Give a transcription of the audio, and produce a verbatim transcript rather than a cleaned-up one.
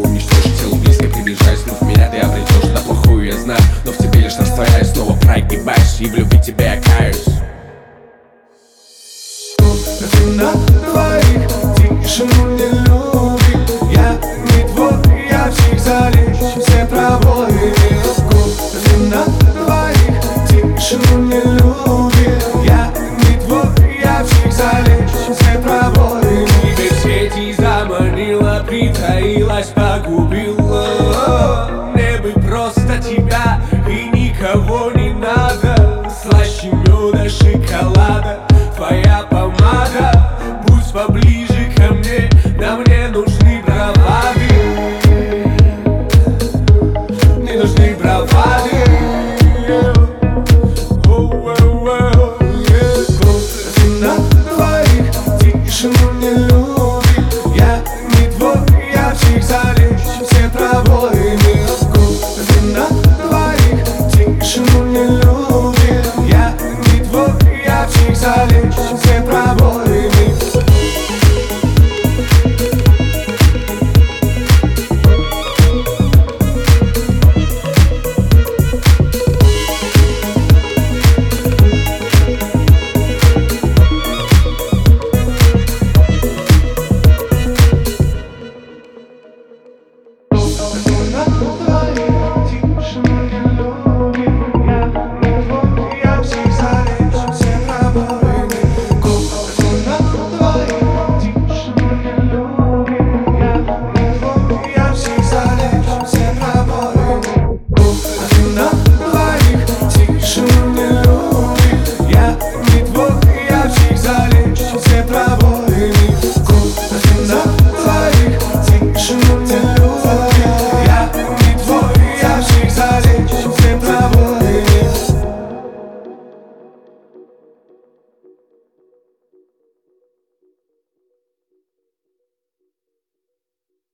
уничтожить. Телу близко приближаюсь, но в меня ты обретешь. Да плохую я знаю, но в тебе лишь растворяюсь. Снова прогибаюсь, и в любви тебя я каюсь. На двоих тишину не любит. Я не твой, я псих, залечимся травой. На двоих тишину не любит. Я не твой, я псих, залечимся травой. Тебе в сети заманила, притаилась, погубила. Мне бы просто тебя и никого не надо. Слаще меда, шоколада, твоя помада. Будь поближе ко мне, да мне нужны бравады. Не нужны